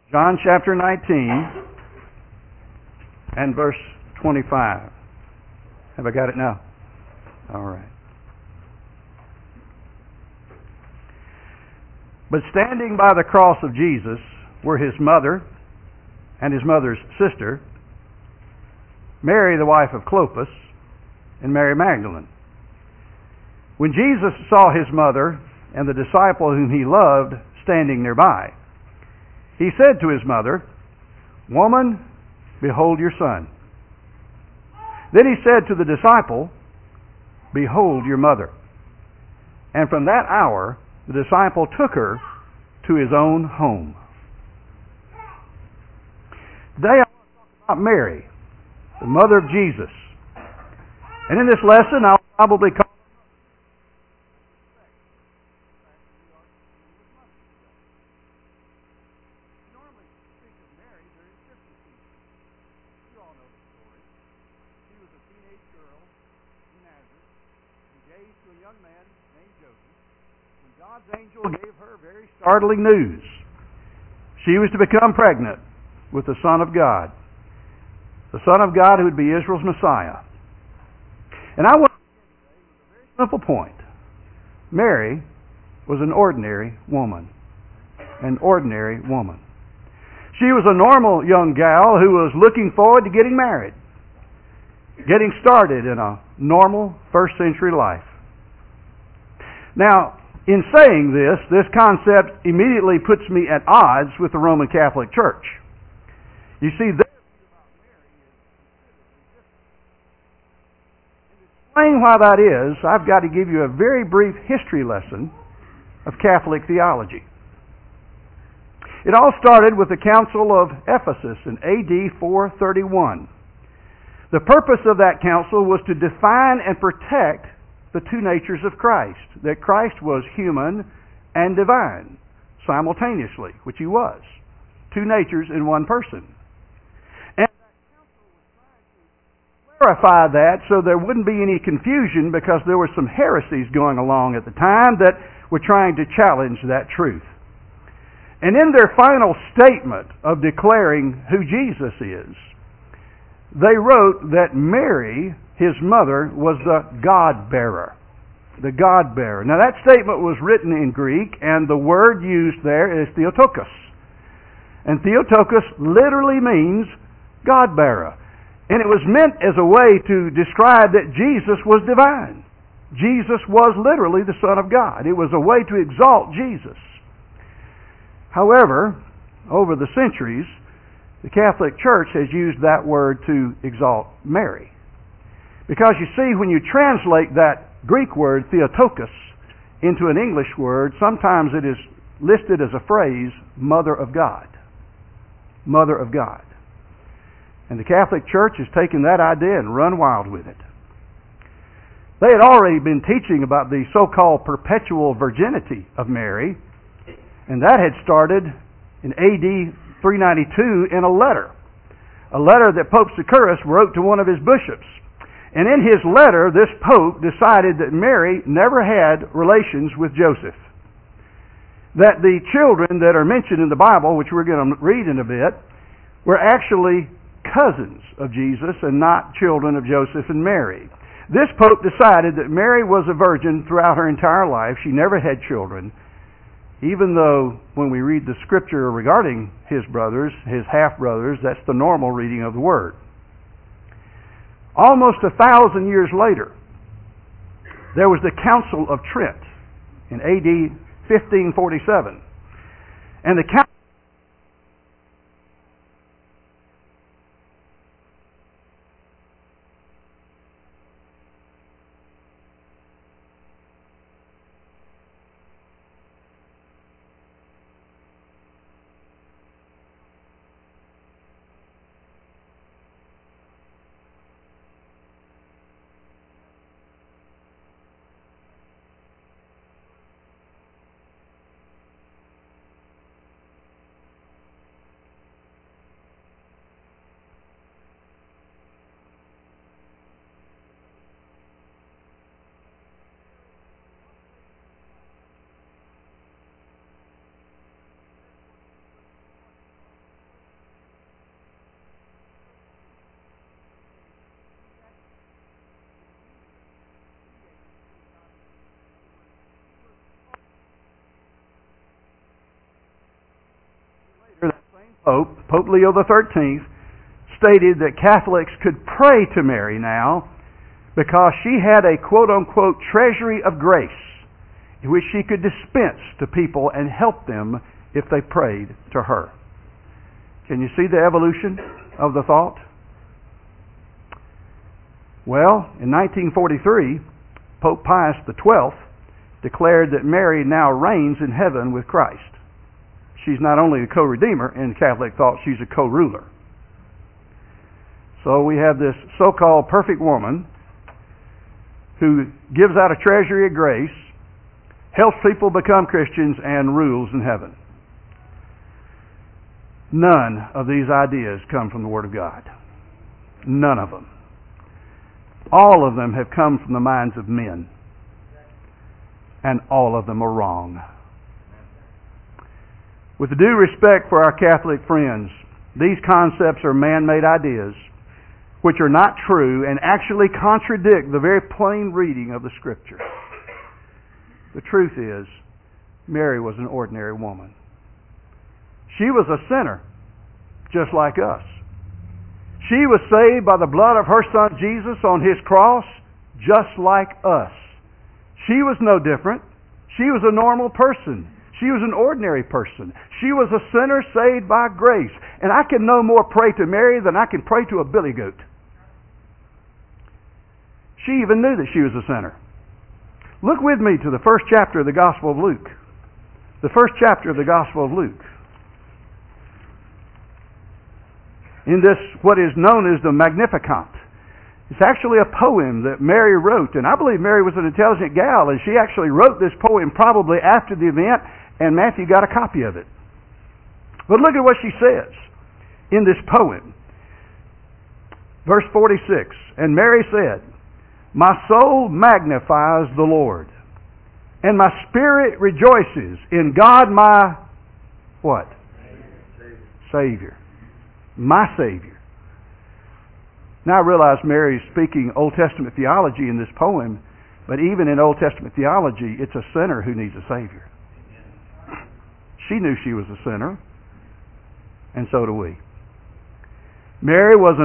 John chapter 19 and verse 25. Have I got it now? All right. But standing by the cross of Jesus were his mother and his mother's sister, Mary the wife of Clopas, and Mary Magdalene. When Jesus saw his mother and the disciple whom he loved standing nearby, he said to his mother, "Woman, behold your son." Then he said to the disciple, "Behold your mother." And from that hour, the disciple took her to his own home. Today I want to talk about Mary, the mother of Jesus. And in this lesson, I'll probably call God's angel gave her very startling news. She was to become pregnant with the Son of God. The Son of God who would be Israel's Messiah. And I want to begin today with a very simple point. Mary was an ordinary woman. An ordinary woman. She was a normal young gal who was looking forward to getting married. Getting started in a normal first century life. Now, in saying this concept immediately puts me at odds with the Roman Catholic Church. You see, their view about Mary is considerably different. And to explain why that is, I've got to give you a very brief history lesson of Catholic theology. It all started with the Council of Ephesus in AD 431. The purpose of that council was to define and protect the two natures of Christ, that Christ was human and divine simultaneously, which he was. Two natures in one person. And that council was trying to clarify that so there wouldn't be any confusion, because there were some heresies going along at the time that were trying to challenge that truth. And in their final statement of declaring who Jesus is, they wrote that Mary, his mother, was the God-bearer. The God-bearer. Now that statement was written in Greek, and the word used there is Theotokos. And Theotokos literally means God-bearer. And it was meant as a way to describe that Jesus was divine. Jesus was literally the Son of God. It was a way to exalt Jesus. However, over the centuries, the Catholic Church has used that word to exalt Mary. Because you see, when you translate that Greek word, Theotokos, into an English word, sometimes it is listed as a phrase, Mother of God. Mother of God. And the Catholic Church has taken that idea and run wild with it. They had already been teaching about the so-called perpetual virginity of Mary, and that had started in AD 392 in a letter that Pope Securus wrote to one of his bishops. And in his letter, this Pope decided that Mary never had relations with Joseph. That the children that are mentioned in the Bible, which we're going to read in a bit, were actually cousins of Jesus and not children of Joseph and Mary. This Pope decided that Mary was a virgin throughout her entire life. She never had children. Even though when we read the scripture regarding his brothers, his half-brothers, that's the normal reading of the word. Almost 1,000 years later, there was the Council of Trent in AD 1547. And the council Pope Leo XIII, stated that Catholics could pray to Mary now because she had a quote-unquote treasury of grace in which she could dispense to people and help them if they prayed to her. Can you see the evolution of the thought? Well, in 1943, Pope Pius XII declared that Mary now reigns in heaven with Christ. She's not only a co-redeemer in Catholic thought, she's a co-ruler. So we have this so-called perfect woman who gives out a treasury of grace, helps people become Christians, and rules in heaven. None of these ideas come from the Word of God. None of them. All of them have come from the minds of men. And all of them are wrong. With due respect for our Catholic friends, these concepts are man-made ideas which are not true and actually contradict the very plain reading of the Scripture. The truth is, Mary was an ordinary woman. She was a sinner, just like us. She was saved by the blood of her Son Jesus on His cross, just like us. She was no different. She was a normal person. She was an ordinary person. She was a sinner saved by grace. And I can no more pray to Mary than I can pray to a billy goat. She even knew that she was a sinner. Look with me to the first chapter of the Gospel of Luke. The first chapter of the Gospel of Luke. In this, what is known as the Magnificat. It's actually a poem that Mary wrote, and I believe Mary was an intelligent gal, and she actually wrote this poem probably after the event, and Matthew got a copy of it. But look at what she says in this poem. Verse 46, and Mary said, "My soul magnifies the Lord, and my spirit rejoices in God my," what? Savior. My Savior. Now I realize Mary is speaking Old Testament theology in this poem, but even in Old Testament theology, it's a sinner who needs a Savior. She knew she was a sinner, and so do we. Mary was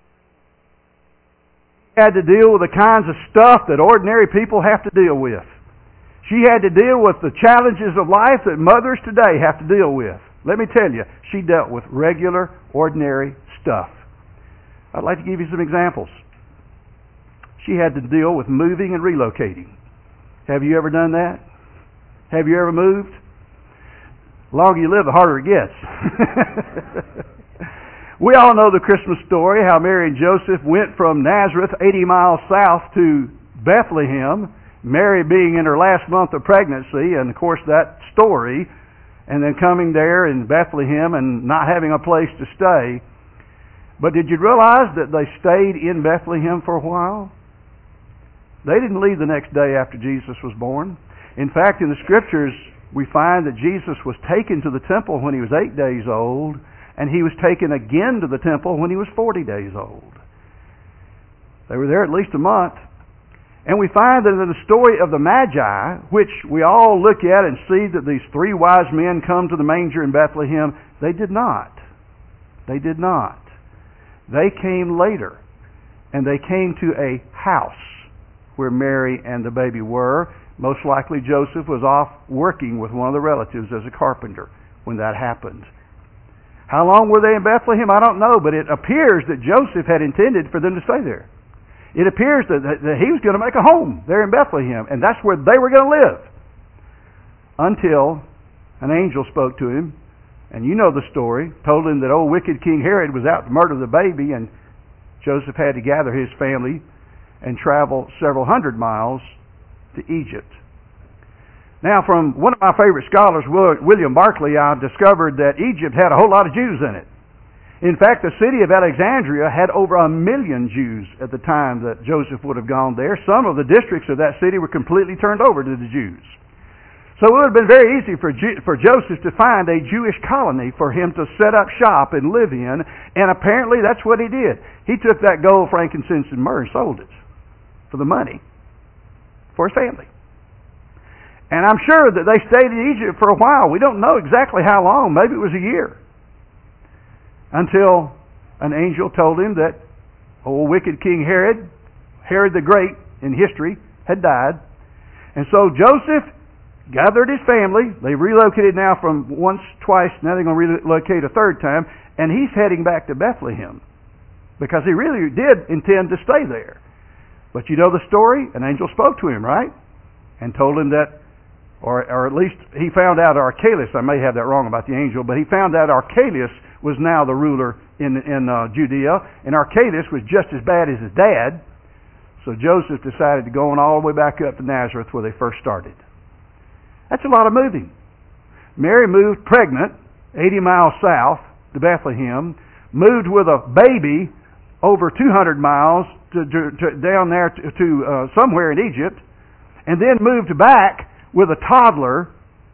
had to deal with the kinds of stuff that ordinary people have to deal with. She had to deal with the challenges of life that mothers today have to deal with. Let me tell you, she dealt with regular, ordinary stuff. I'd like to give you some examples. She had to deal with moving and relocating. Have you ever done that? Have you ever moved? The longer you live, the harder it gets. We all know the Christmas story, how Mary and Joseph went from Nazareth 80 miles south to Bethlehem, Mary being in her last month of pregnancy, and of course that story, and then coming there in Bethlehem and not having a place to stay. But did you realize that they stayed in Bethlehem for a while? They didn't leave the next day after Jesus was born. In fact, in the Scriptures, we find that Jesus was taken to the temple when he was 8 days old, and he was taken again to the temple when he was 40 days old. They were there at least a month. And we find that in the story of the Magi, which we all look at and see that these 3 wise men come to the manger in Bethlehem, they did not. They did not. They came later, and they came to a house where Mary and the baby were. Most likely Joseph was off working with one of the relatives as a carpenter when that happened. How long were they in Bethlehem? I don't know, but it appears that Joseph had intended for them to stay there. It appears that he was going to make a home there in Bethlehem, and that's where they were going to live. Until an angel spoke to him, and you know the story, told him that old wicked King Herod was out to murder the baby, and Joseph had to gather his family and travel several hundred miles to Egypt. Now, from one of my favorite scholars, William Barclay, I discovered that Egypt had a whole lot of Jews in it. In fact, the city of Alexandria had over 1 million Jews at the time that Joseph would have gone there. Some of the districts of that city were completely turned over to the Jews. So it would have been very easy for Joseph to find a Jewish colony for him to set up shop and live in, and apparently that's what he did. He took that gold, frankincense, and myrrh and sold it for the money for his family. And I'm sure that they stayed in Egypt for a while. We don't know exactly how long. Maybe it was a year. until an angel told him that old wicked King Herod, Herod the Great in history, had died. And so Joseph gathered his family. They've relocated now from once, twice, now they're going to relocate a third time, and he's heading back to Bethlehem because he really did intend to stay there. But you know the story? An angel spoke to him, right? And told him that, or at least he found out Archelaus, I may have that wrong about the angel, but he found out Archelaus was now the ruler in Judea, and Archelaus was just as bad as his dad. So Joseph decided to go on all the way back up to Nazareth where they first started. That's a lot of moving. Mary moved pregnant 80 miles south to Bethlehem, moved with a baby over 200 miles down there to somewhere in Egypt, and then moved back with a toddler.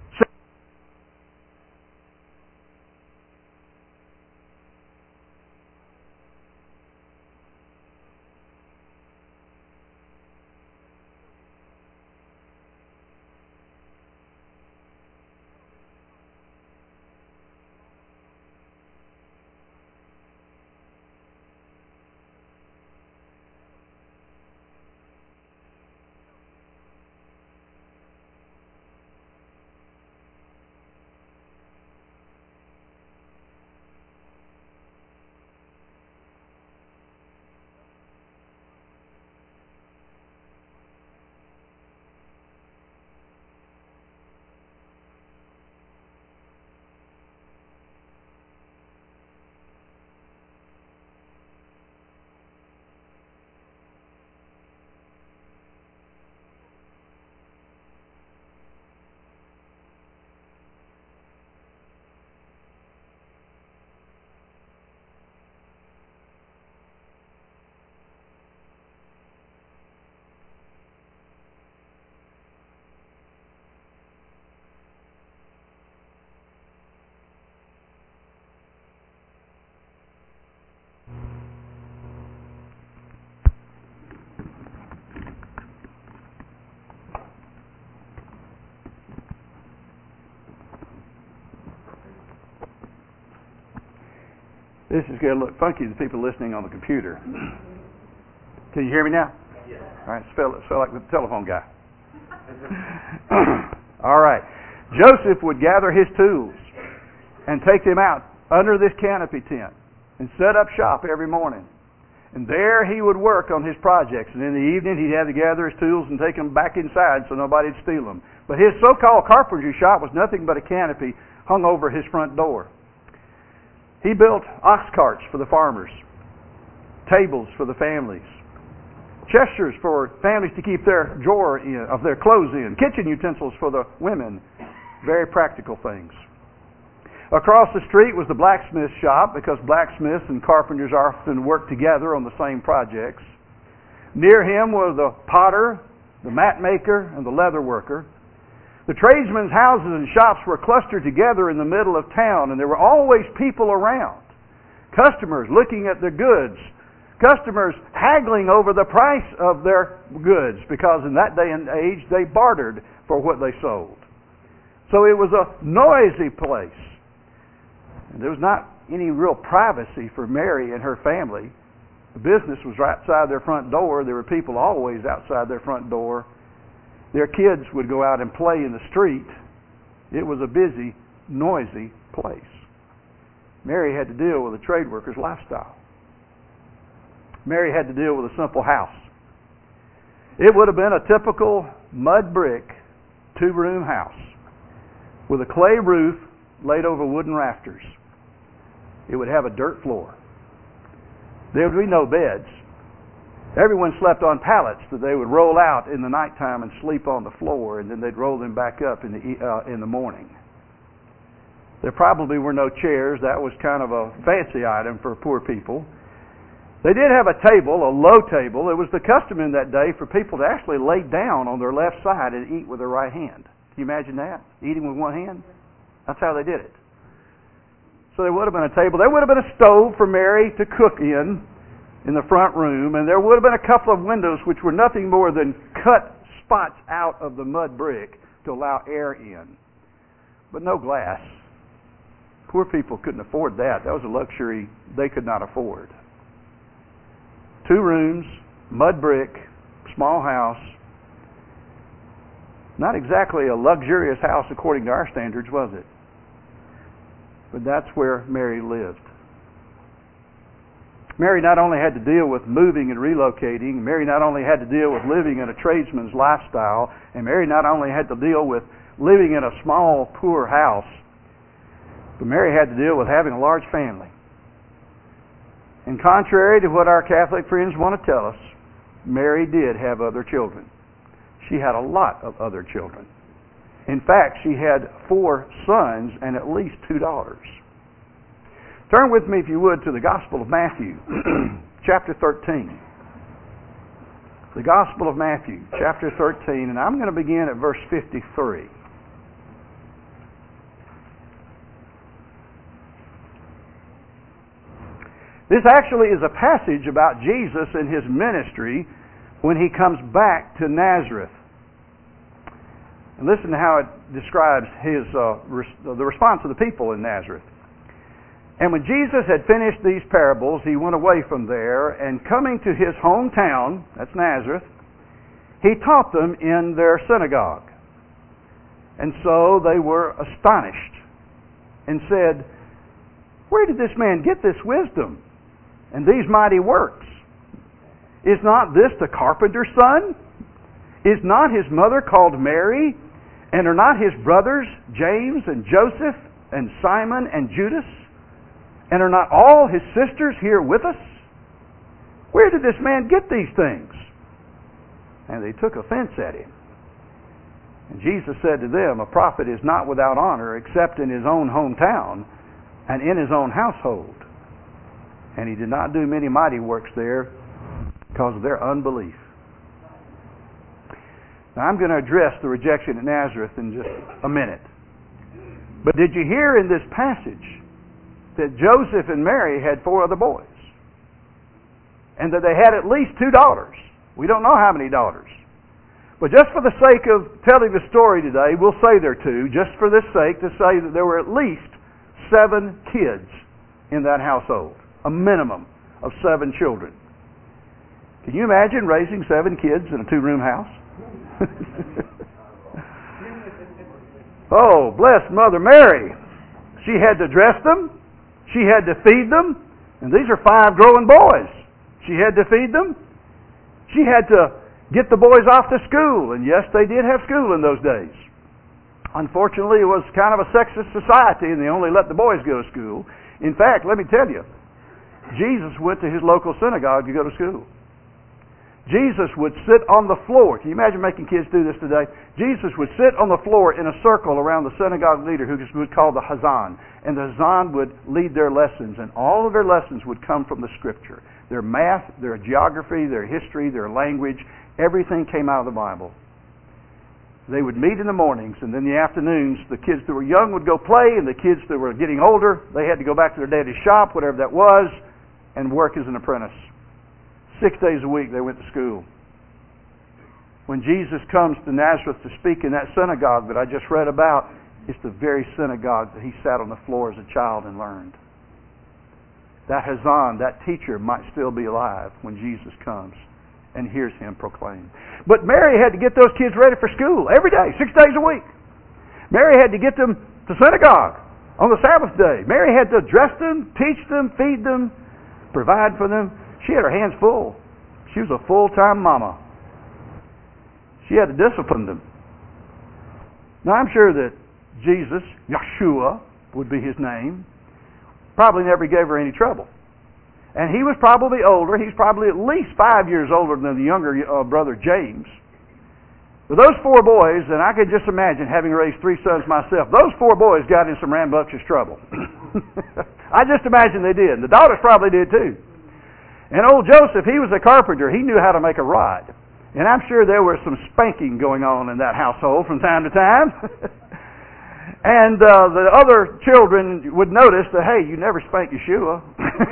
This is going to look funky to the people listening on the computer. Can you hear me now? Yes. All right, spell like the telephone guy. All right. Joseph would gather his tools and take them out under this canopy tent and set up shop every morning. And there he would work on his projects. And in the evening he'd have to gather his tools and take them back inside so nobody'd steal them. But his so-called carpentry shop was nothing but a canopy hung over his front door. He built ox carts for the farmers, tables for the families, chesters for families to keep their drawer in, of their clothes in, kitchen utensils for the women, very practical things. Across the street was the blacksmith shop because blacksmiths and carpenters often worked together on the same projects. Near him was the potter, the mat maker, and the leather worker. The tradesmen's houses and shops were clustered together in the middle of town, and there were always people around. Customers looking at their goods. Customers haggling over the price of their goods, because in that day and age they bartered for what they sold. So it was a noisy place. And there was not any real privacy for Mary and her family. The business was right outside their front door. There were people always outside their front door. Their kids would go out and play in the street. It was a busy, noisy place. Mary had to deal with a trade worker's lifestyle. Mary had to deal with a simple house. It would have been a typical mud brick, 2-room house with a clay roof laid over wooden rafters. It would have a dirt floor. There would be no beds. Everyone slept on pallets that they would roll out in the nighttime and sleep on the floor, and then they'd roll them back up in the morning. There probably were no chairs. That was kind of a fancy item for poor people. They did have a table, a low table. It was the custom in that day for people to actually lay down on their left side and eat with their right hand. Can you imagine that? Eating with one hand? That's how they did it. So there would have been a table. There would have been a stove for Mary to cook in the front room, and there would have been a couple of windows which were nothing more than cut spots out of the mud brick to allow air in, but no glass. Poor people couldn't afford that. That was a luxury they could not afford. 2 rooms, mud brick, small house. Not exactly a luxurious house according to our standards, was it? But that's where Mary lived. Mary not only had to deal with moving and relocating, Mary not only had to deal with living in a tradesman's lifestyle, and Mary not only had to deal with living in a small, poor house, but Mary had to deal with having a large family. And contrary to what our Catholic friends want to tell us, Mary did have other children. She had a lot of other children. In fact, she had 4 sons and at least 2 daughters. Turn with me, if you would, to the Gospel of Matthew, chapter 13. The Gospel of Matthew, chapter 13, and I'm going to begin at verse 53. This actually is a passage about Jesus and his ministry when he comes back to Nazareth. And listen to how it describes the response of the people in Nazareth. And when Jesus had finished these parables, he went away from there, and coming to his hometown, that's Nazareth, he taught them in their synagogue. And so they were astonished and said, "Where did this man get this wisdom and these mighty works? Is not this the carpenter's son? Is not his mother called Mary? And are not his brothers James and Joseph and Simon and Judas? And are not all his sisters here with us? Where did this man get these things?" And they took offense at him. And Jesus said to them, "A prophet is not without honor except in his own hometown and in his own household." And he did not do many mighty works there because of their unbelief. Now I'm going to address the rejection at Nazareth in just a minute. But did you hear in this passage that Joseph and Mary had 4 other boys? And that they had at least 2 daughters. We don't know how many daughters. But just for the sake of telling the story today, we'll say there are 2, just for this sake, to say that there were at least 7 kids in that household. A minimum of 7 children. Can you imagine raising 7 kids in a 2-room house? Oh, bless Mother Mary. She had to dress them. She had to feed them. And these are 5 growing boys. She had to feed them. She had to get the boys off to school. And yes, they did have school in those days. Unfortunately, it was kind of a sexist society, and they only let the boys go to school. In fact, let me tell you, Jesus went to his local synagogue to go to school. Jesus would sit on the floor. Can you imagine making kids do this today? Jesus would sit on the floor in a circle around the synagogue leader, who would call the Hazan. And the Hazan would lead their lessons, and all of their lessons would come from the Scripture. Their math, their geography, their history, their language, everything came out of the Bible. They would meet in the mornings, and then in the afternoons, the kids that were young would go play, and the kids that were getting older, they had to go back to their daddy's shop, whatever that was, and work as an apprentice. 6 days a week they went to school. When Jesus comes to Nazareth to speak in that synagogue that I just read about, it's the very synagogue that he sat on the floor as a child and learned. That Hazan, that teacher, might still be alive when Jesus comes and hears him proclaim. But Mary had to get those kids ready for school every day, 6 days a week. Mary had to get them to synagogue on the Sabbath day. Mary had to dress them, teach them, feed them, provide for them. She had her hands full. She was a full-time mama. She had to discipline them. Now I'm sure that Jesus, Yeshua would be his name, probably never gave her any trouble. And he was probably older. He's probably at least 5 years older than the younger brother James. But those 4 boys, and I could just imagine having raised 3 sons myself, those 4 boys got in some rambunctious trouble. I just imagine they did. The daughters probably did too. And old Joseph, he was a carpenter. He knew how to make a rod. And I'm sure there was some spanking going on in that household from time to time. And the other children would notice that, hey, you never spank Yeshua.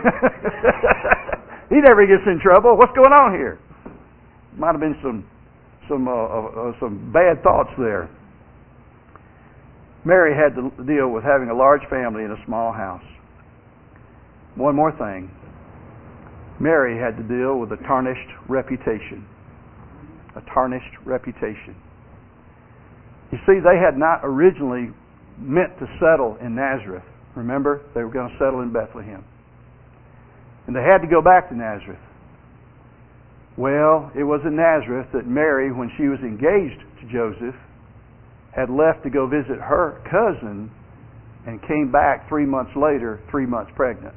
He never gets in trouble. What's going on here? Might have been some bad thoughts there. Mary had to deal with having a large family in a small house. One more thing. Mary had to deal with a tarnished reputation. A tarnished reputation. You see, they had not originally meant to settle in Nazareth. Remember, they were going to settle in Bethlehem. And they had to go back to Nazareth. Well, it was in Nazareth that Mary, when she was engaged to Joseph, had left to go visit her cousin and came back 3 months later, 3 months pregnant.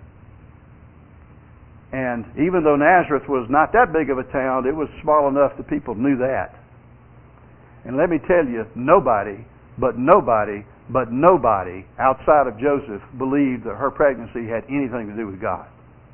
And even though Nazareth was not that big of a town, it was small enough that people knew that. And let me tell you, nobody outside of Joseph believed that her pregnancy had anything to do with God.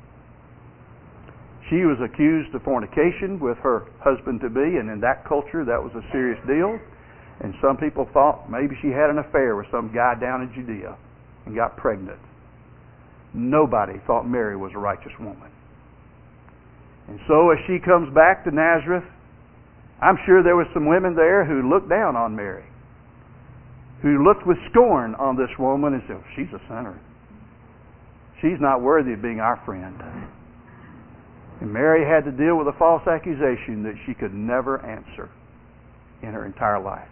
She was accused of fornication with her husband-to-be, and in that culture that was a serious deal. And some people thought maybe she had an affair with some guy down in Judea and got pregnant. Nobody thought Mary was a righteous woman. And so as she comes back to Nazareth, I'm sure there were some women there who looked down on Mary, who looked with scorn on this woman and said, she's a sinner. She's not worthy of being our friend. And Mary had to deal with a false accusation that she could never answer in her entire life.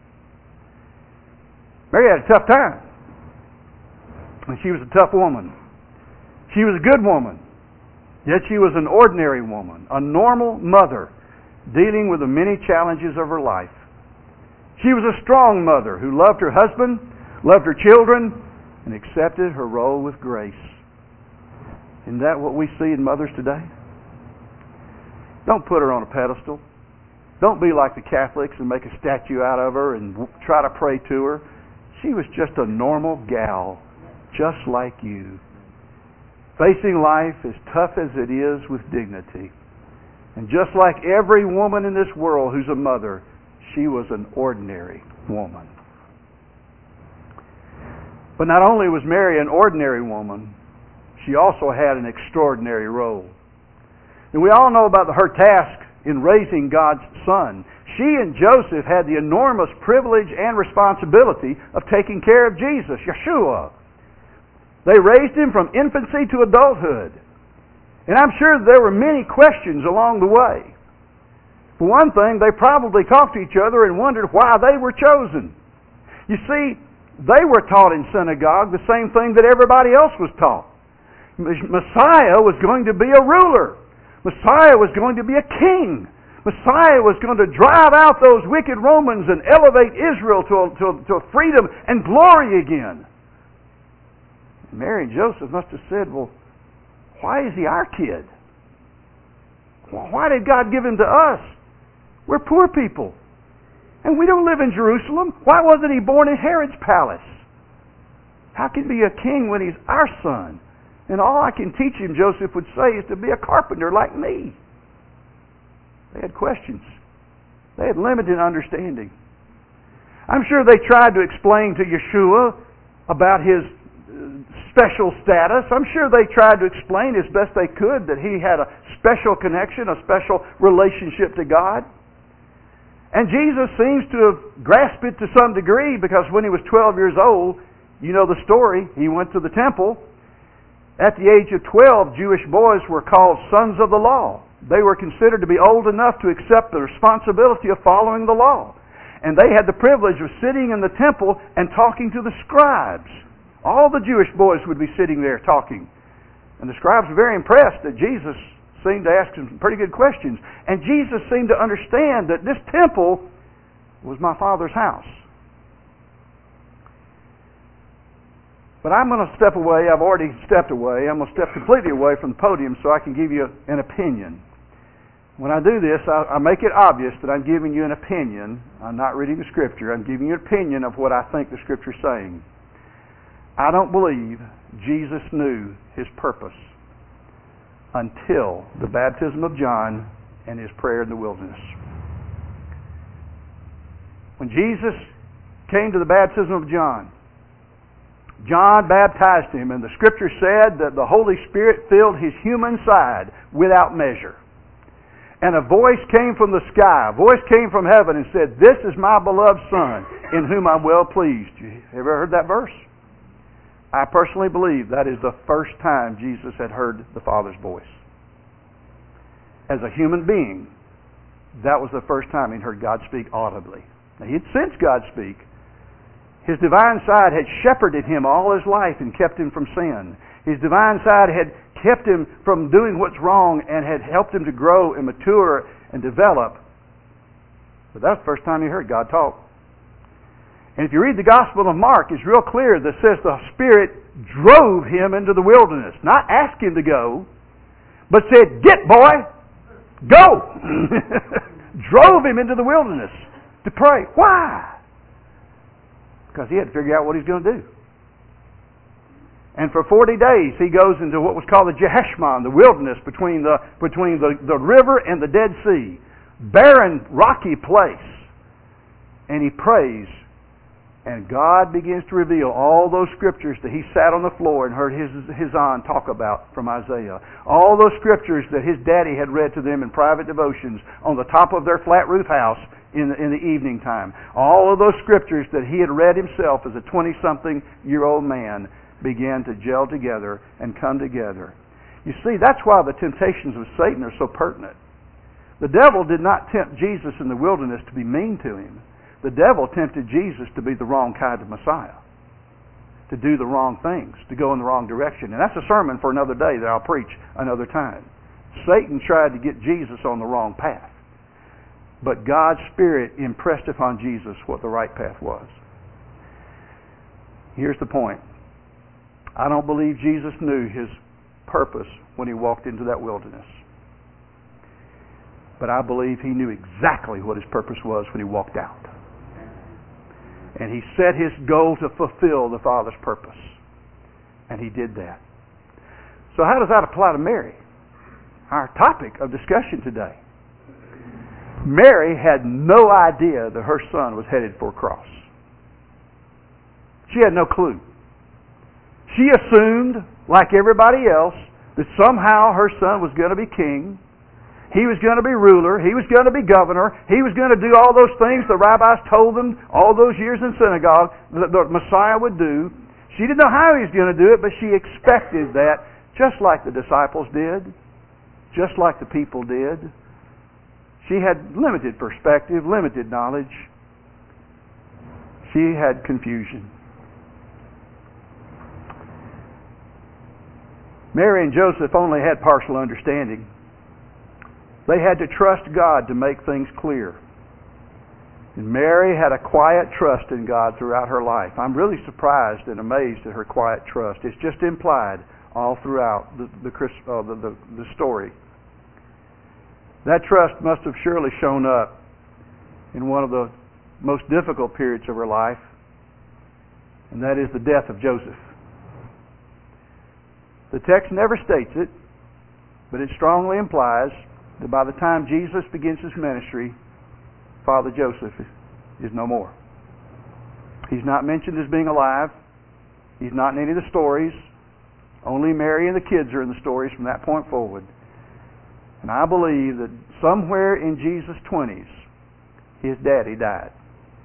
Mary had a tough time. And she was a tough woman. She was a good woman. Yet she was an ordinary woman, a normal mother, dealing with the many challenges of her life. She was a strong mother who loved her husband, loved her children, and accepted her role with grace. Isn't that what we see in mothers today? Don't put her on a pedestal. Don't be like the Catholics and make a statue out of her and try to pray to her. She was just a normal gal, just like you, facing life as tough as it is with dignity. And just like every woman in this world who's a mother, she was an ordinary woman. But not only was Mary an ordinary woman, she also had an extraordinary role. And we all know about her task in raising God's Son. She and Joseph had the enormous privilege and responsibility of taking care of Jesus, Yeshua. They raised him from infancy to adulthood. And I'm sure there were many questions along the way. For one thing, they probably talked to each other and wondered why they were chosen. You see, they were taught in synagogue the same thing that everybody else was taught. Messiah was going to be a ruler. Messiah was going to be a king. Messiah was going to drive out those wicked Romans and elevate Israel to freedom and glory again. Mary and Joseph must have said, well, why is he our kid? Why did God give him to us? We're poor people. And we don't live in Jerusalem. Why wasn't he born in Herod's palace? How can he be a king when he's our son? And all I can teach him, Joseph would say, is to be a carpenter like me. They had questions. They had limited understanding. I'm sure they tried to explain to Yeshua about his special status. I'm sure they tried to explain as best they could that he had a special connection, a special relationship to God. And Jesus seems to have grasped it to some degree, because when he was 12 years old, you know the story, he went to the temple. At the age of 12, Jewish boys were called sons of the law. They were considered to be old enough to accept the responsibility of following the law. And they had the privilege of sitting in the temple and talking to the scribes. All the Jewish boys would be sitting there talking. And the scribes were very impressed that Jesus seemed to ask some pretty good questions. And Jesus seemed to understand that this temple was my Father's house. But I'm going to step away. I've already stepped away. I'm going to step completely away from the podium so I can give you an opinion. When I do this, I make it obvious that I'm giving you an opinion. I'm not reading the Scripture. I'm giving you an opinion of what I think the Scripture is saying. I don't believe Jesus knew his purpose until the baptism of John and his prayer in the wilderness. When Jesus came to the baptism of John, John baptized him, and the Scripture said that the Holy Spirit filled his human side without measure. And a voice came from the sky, a voice came from heaven and said, "This is my beloved Son, in whom I'm well pleased." You ever heard that verse? I personally believe that is the first time Jesus had heard the Father's voice. As a human being, that was the first time he'd heard God speak audibly. Now, he'd sensed God speak. His divine side had shepherded him all his life and kept him from sin. His divine side had kept him from doing what's wrong and had helped him to grow and mature and develop. But that's the first time he heard God talk. And if you read the Gospel of Mark, it's real clear that says the Spirit drove him into the wilderness. Not asked him to go, but said, "Get, boy! Go!" Drove him into the wilderness to pray. Why? Because he had to figure out what he's going to do. And for 40 days he goes into what was called the Jeheshmon, the wilderness between the river and the Dead Sea. Barren, rocky place. And he prays. And God begins to reveal all those scriptures that he sat on the floor and heard his aunt talk about from Isaiah. All those scriptures that his daddy had read to them in private devotions on the top of their flat roof house in the evening time. All of those scriptures that he had read himself as a 20-something-year-old man began to gel together and come together. You see, that's why the temptations of Satan are so pertinent. The devil did not tempt Jesus in the wilderness to be mean to him. The devil tempted Jesus to be the wrong kind of Messiah, to do the wrong things, to go in the wrong direction. And that's a sermon for another day that I'll preach another time. Satan tried to get Jesus on the wrong path. But God's Spirit impressed upon Jesus what the right path was. Here's the point. I don't believe Jesus knew his purpose when he walked into that wilderness. But I believe he knew exactly what his purpose was when he walked out. And he set his goal to fulfill the Father's purpose. And he did that. So how does that apply to Mary? Our topic of discussion today. Mary had no idea that her son was headed for a cross. She had no clue. She assumed, like everybody else, that somehow her son was going to be king. He was going to be ruler. He was going to be governor. He was going to do all those things the rabbis told them all those years in synagogue that the Messiah would do. She didn't know how he was going to do it, but she expected that, just like the disciples did, just like the people did. She had limited perspective, limited knowledge. She had confusion. Mary and Joseph only had partial understanding. They had to trust God to make things clear. And Mary had a quiet trust in God throughout her life. I'm really surprised and amazed at her quiet trust. It's just implied all throughout the story. That trust must have surely shown up in one of the most difficult periods of her life, and that is the death of Joseph. The text never states it, but it strongly implies that by the time Jesus begins his ministry, Father Joseph is no more. He's not mentioned as being alive. He's not in any of the stories. Only Mary and the kids are in the stories from that point forward. And I believe that somewhere in Jesus' 20s, his daddy died.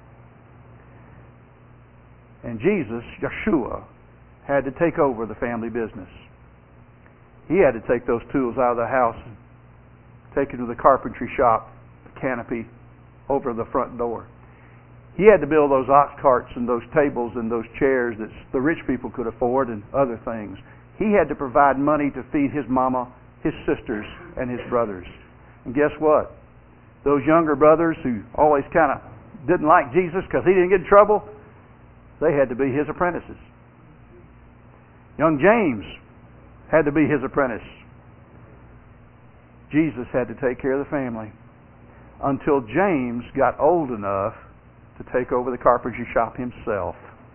And Jesus, Yeshua, had to take over the family business. He had to take those tools out of the house and take them to the carpentry shop, the canopy over the front door. He had to build those ox carts and those tables and those chairs that the rich people could afford and other things. He had to provide money to feed his mama, his sisters, and his brothers. And guess what? Those younger brothers who always kind of didn't like Jesus because he didn't get in trouble, they had to be his apprentices. Young James had to be his apprentice. Jesus had to take care of the family until James got old enough to take over the carpentry shop himself.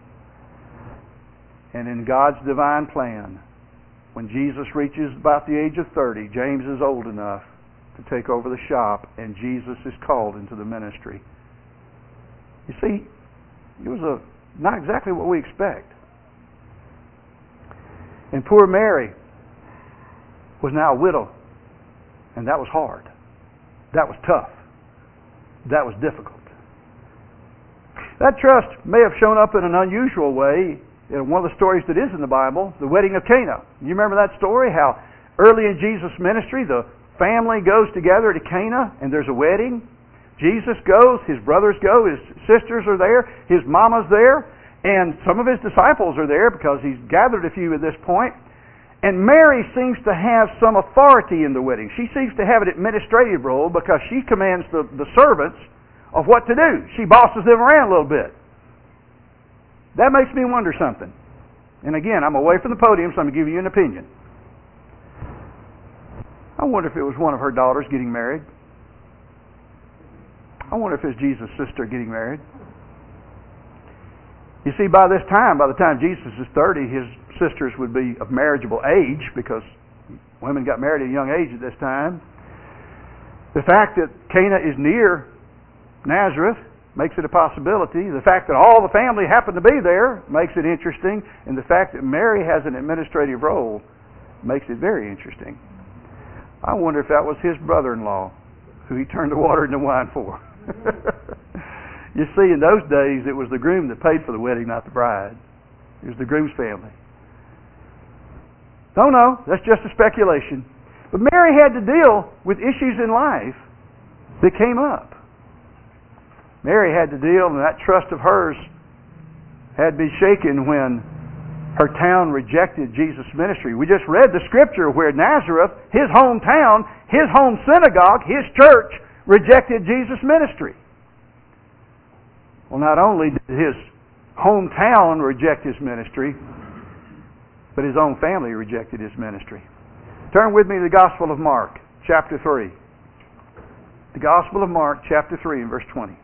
And in God's divine plan, when Jesus reaches about the age of 30, James is old enough to take over the shop, and Jesus is called into the ministry. You see, it was not exactly what we expect. And poor Mary was now a widow, and that was hard. That was tough. That was difficult. That trust may have shown up in an unusual way in one of the stories that is in the Bible, the wedding of Cana. You remember that story? How early in Jesus' ministry, the family goes together to Cana and there's a wedding. Jesus goes, his brothers go, his sisters are there, his mama's there, and some of his disciples are there because he's gathered a few at this point. And Mary seems to have some authority in the wedding. She seems to have an administrative role because she commands the servants of what to do. She bosses them around a little bit. That makes me wonder something. And again, I'm away from the podium, so I'm going to give you an opinion. I wonder if it was one of her daughters getting married. I wonder if it's Jesus' sister getting married. You see, by the time Jesus is 30, his sisters would be of marriageable age because women got married at a young age at this time. The fact that Cana is near Nazareth makes it a possibility. The fact that all the family happened to be there makes it interesting. And the fact that Mary has an administrative role makes it very interesting. I wonder if that was his brother-in-law who he turned the water into wine for. You see, in those days, it was the groom that paid for the wedding, not the bride. It was the groom's family. Don't know. That's just a speculation. But Mary had to deal with issues in life that came up. Mary had to deal, and that trust of hers had been shaken when her town rejected Jesus' ministry. We just read the scripture where Nazareth, his hometown, his home synagogue, his church, rejected Jesus' ministry. Well, not only did his hometown reject his ministry, but his own family rejected his ministry. Turn with me to the Gospel of Mark, chapter 3. The Gospel of Mark, chapter 3, and verse 20.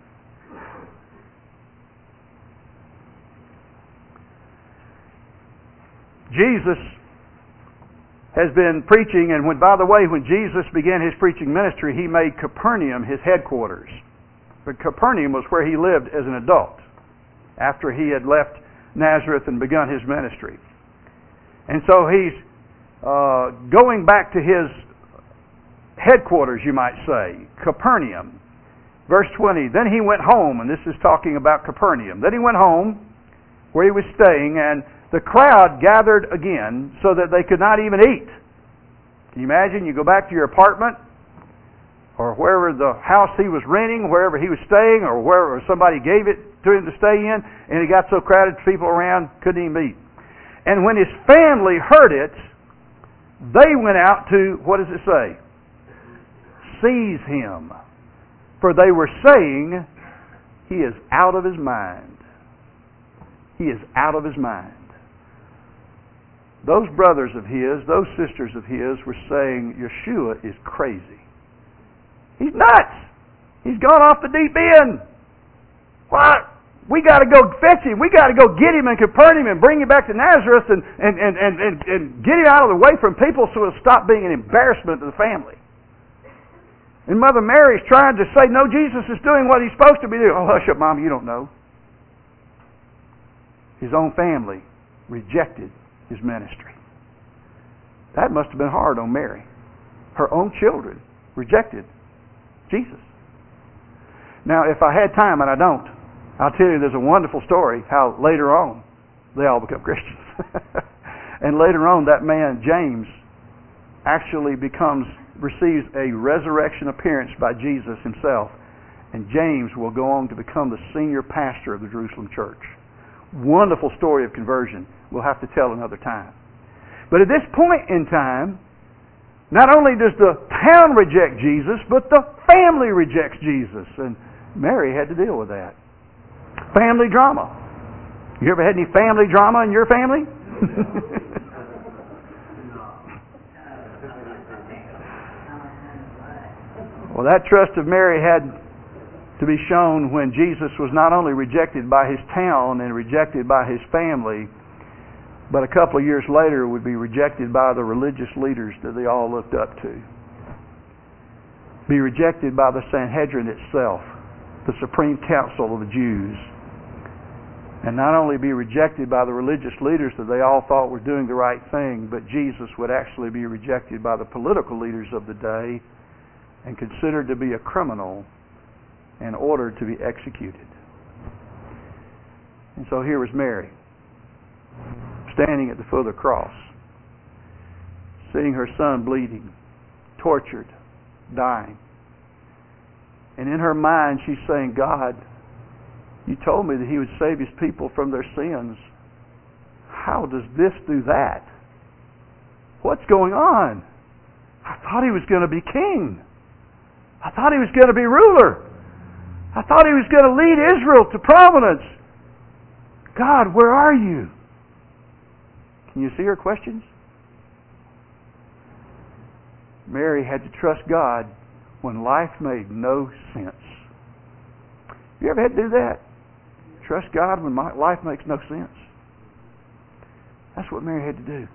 Jesus has been preaching, and by the way, when Jesus began his preaching ministry, he made Capernaum his headquarters. But Capernaum was where he lived as an adult after he had left Nazareth and begun his ministry. And so he's going back to his headquarters, you might say, Capernaum. Verse 20, then he went home, and this is talking about Capernaum. Then he went home where he was staying, and the crowd gathered again so that they could not even eat. Can you imagine? You go back to your apartment or wherever the house he was renting, wherever he was staying, or wherever somebody gave it to him to stay in, and it got so crowded, people around couldn't even eat. And when his family heard it, they went out to, what does it say? Seize him. For they were saying, he is out of his mind. He is out of his mind. Those brothers of his, those sisters of his were saying, Yeshua is crazy. He's nuts. He's gone off the deep end. What? We got to go fetch him. We got to go get him in Capernaum and bring him back to Nazareth and get him out of the way from people so he'll stop being an embarrassment to the family. And Mother Mary's trying to say, no, Jesus is doing what he's supposed to be doing. Oh, hush up, Mom, you don't know. His own family rejected his ministry. That must have been hard on Mary. Her own children rejected Jesus. Now, if I had time, and I don't, I'll tell you there's a wonderful story how later on they all become Christians. And later on that man, James, actually receives a resurrection appearance by Jesus himself. And James will go on to become the senior pastor of the Jerusalem church. Wonderful story of conversion. We'll have to tell another time. But at this point in time, not only does the town reject Jesus, but the family rejects Jesus. And Mary had to deal with that. Family drama. You ever had any family drama in your family? Well, that trust of Mary had to be shown when Jesus was not only rejected by his town and rejected by his family, but a couple of years later would be rejected by the religious leaders that they all looked up to. Be rejected by the Sanhedrin itself, the supreme council of the Jews. And not only be rejected by the religious leaders that they all thought were doing the right thing, but Jesus would actually be rejected by the political leaders of the day and considered to be a criminal and ordered to be executed. And so here was Mary, standing at the foot of the cross, seeing her son bleeding, tortured, dying. And in her mind she's saying, God, you told me that He would save His people from their sins. How does this do that? What's going on? I thought He was going to be king. I thought He was going to be ruler. I thought He was going to lead Israel to prominence. God, where are you? Can you see her questions? Mary had to trust God when life made no sense. You ever had to do that? Trust God when life makes no sense. That's what Mary had to do.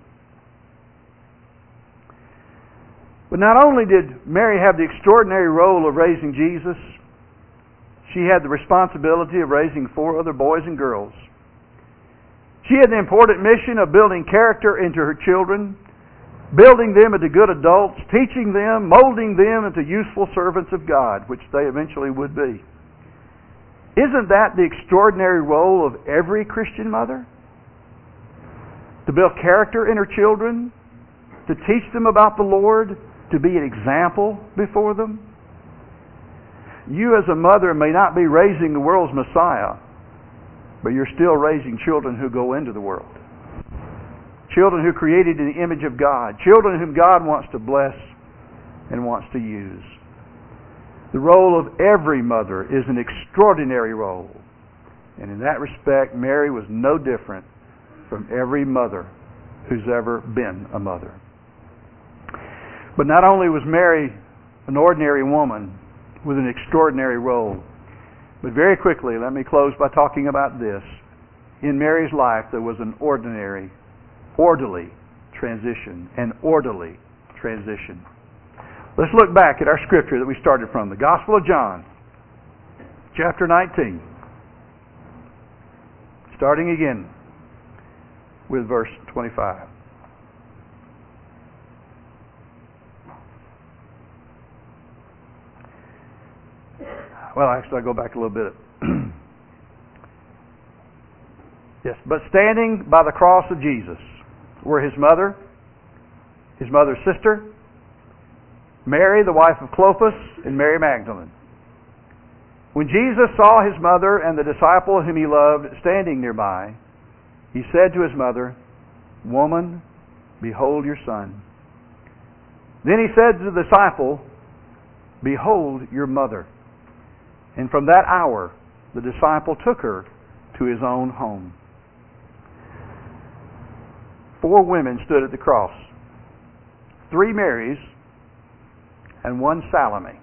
But not only did Mary have the extraordinary role of raising Jesus, she had the responsibility of raising 4 other boys and girls. She had the important mission of building character into her children, building them into good adults, teaching them, molding them into useful servants of God, which they eventually would be. Isn't that the extraordinary role of every Christian mother? To build character in her children, to teach them about the Lord, to be an example before them. You as a mother may not be raising the world's Messiah, but you're still raising children who go into the world. Children who are created in the image of God. Children whom God wants to bless and wants to use. The role of every mother is an extraordinary role. And in that respect, Mary was no different from every mother who's ever been a mother. But not only was Mary an ordinary woman with an extraordinary role, but very quickly, let me close by talking about this. In Mary's life, there was an orderly transition. An orderly transition. Let's look back at our scripture that we started from, the Gospel of John, chapter 19. Starting again with verse 25. Well, actually, I'll go back a little bit. Yes, but standing by the cross of Jesus were His mother's sister, Mary, the wife of Clopas, and Mary Magdalene. When Jesus saw His mother and the disciple whom He loved standing nearby, He said to His mother, "Woman, behold your son." Then He said to the disciple, "Behold your mother." And from that hour, the disciple took her to his own home. 4 women stood at the cross. 3 Marys and 1 Salome.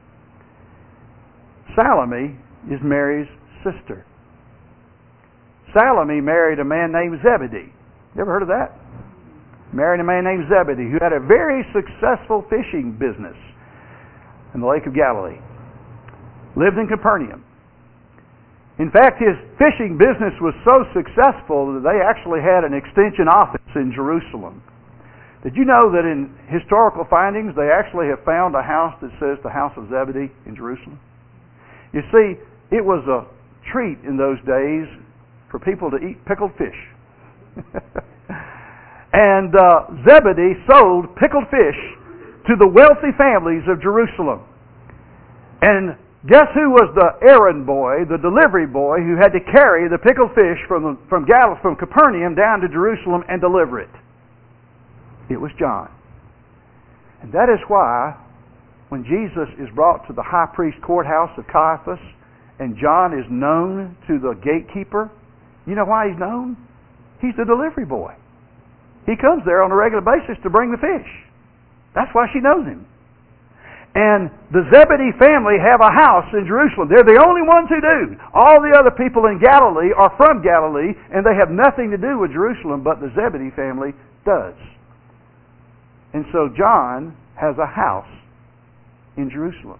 Salome is Mary's sister. Salome married a man named Zebedee. You ever heard of that? Married a man named Zebedee who had a very successful fishing business in the Lake of Galilee. Lived in Capernaum. In fact, his fishing business was so successful that they actually had an extension office in Jerusalem. Did you know that in historical findings they actually have found a house that says the house of Zebedee in Jerusalem? You see, it was a treat in those days for people to eat pickled fish. And Zebedee sold pickled fish to the wealthy families of Jerusalem. And guess who was the errand boy, the delivery boy, who had to carry the pickled fish from Capernaum down to Jerusalem and deliver it? It was John. And that is why when Jesus is brought to the high priest courthouse of Caiaphas and John is known to the gatekeeper, you know why he's known? He's the delivery boy. He comes there on a regular basis to bring the fish. That's why she knows him. And the Zebedee family have a house in Jerusalem. They're the only ones who do. All the other people in Galilee are from Galilee, and they have nothing to do with Jerusalem, but the Zebedee family does. And so John has a house in Jerusalem.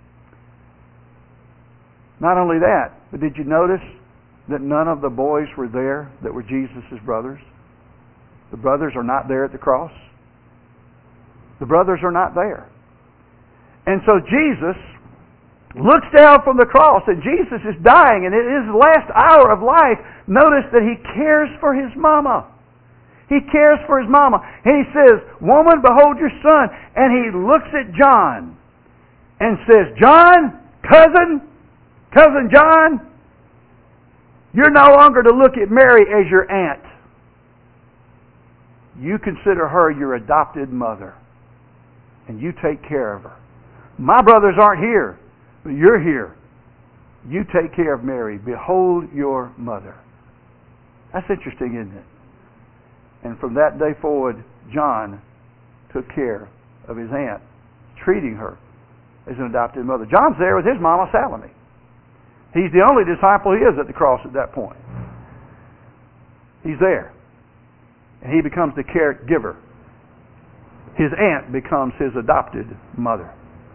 Not only that, but did you notice that none of the boys were there that were Jesus' brothers? The brothers are not there at the cross. The brothers are not there. And so Jesus looks down from the cross, and Jesus is dying, and it is his last hour of life. Notice that he cares for his mama. He cares for his mama. And he says, "Woman, behold your son." And he looks at John and says, "John, cousin John, you're no longer to look at Mary as your aunt. You consider her your adopted mother, and you take care of her. My brothers aren't here, but you're here. You take care of Mary. Behold your mother." That's interesting, isn't it? And from that day forward, John took care of his aunt, treating her as an adopted mother. John's there with his mama, Salome. He's the only disciple he is at the cross at that point. He's there. And he becomes the caregiver. His aunt becomes his adopted mother.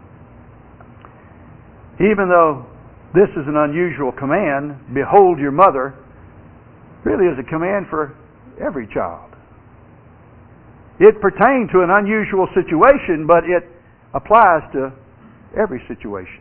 Even though this is an unusual command, behold your mother, really is a command for every child. It pertained to an unusual situation, but it applies to every situation.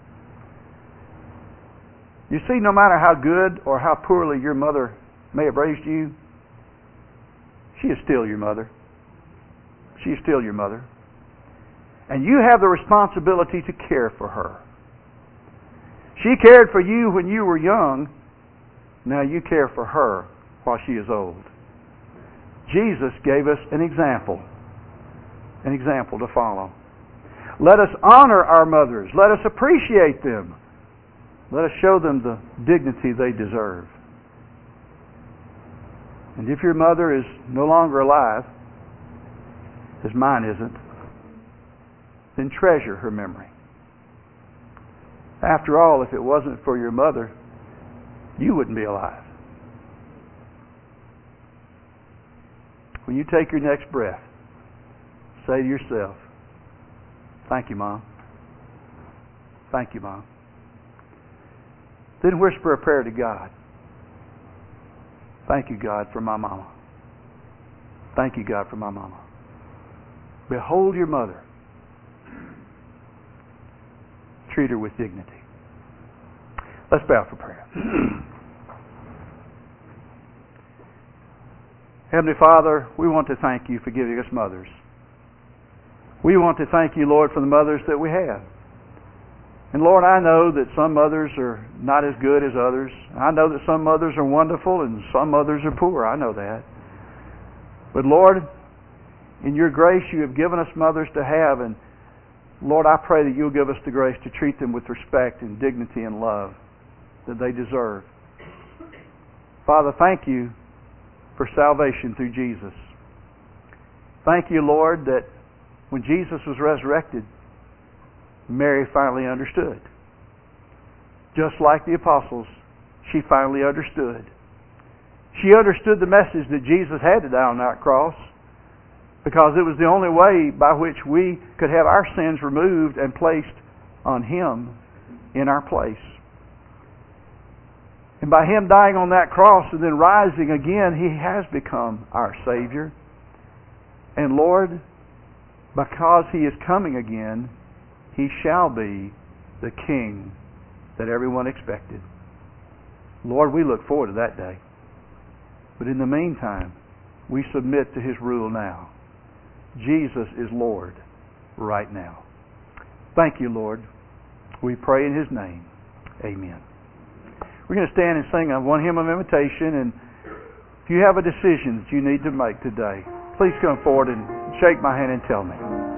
You see, no matter how good or how poorly your mother may have raised you, she is still your mother. She is still your mother. And you have the responsibility to care for her. She cared for you when you were young. Now you care for her while she is old. Jesus gave us an example to follow. Let us honor our mothers. Let us appreciate them. Let us show them the dignity they deserve. And if your mother is no longer alive, as mine isn't, then treasure her memory. After all, if it wasn't for your mother, you wouldn't be alive. When you take your next breath, say to yourself, "Thank you, Mom. Thank you, Mom." Then whisper a prayer to God. "Thank you, God, for my mama. Thank you, God, for my mama." Behold your mother. Treat her with dignity. Let's bow for prayer. Heavenly Father, we want to thank you for giving us mothers. We want to thank you, Lord, for the mothers that we have. And Lord, I know that some mothers are not as good as others. I know that some mothers are wonderful and some mothers are poor. I know that. But Lord, in your grace you have given us mothers to have, and Lord, I pray that you'll give us the grace to treat them with respect and dignity and love that they deserve. Father, thank you for salvation through Jesus. Thank you, Lord, that when Jesus was resurrected, Mary finally understood. Just like the apostles, she finally understood. She understood the message that Jesus had to die on that cross, because it was the only way by which we could have our sins removed and placed on Him in our place. And by Him dying on that cross and then rising again, He has become our Savior. And Lord, because He is coming again, He shall be the King that everyone expected. Lord, we look forward to that day. But in the meantime, we submit to His rule now. Jesus is Lord right now. Thank you, Lord. We pray in His name. Amen. We're going to stand and sing one hymn of invitation, and if you have a decision that you need to make today, please come forward and shake my hand and tell me.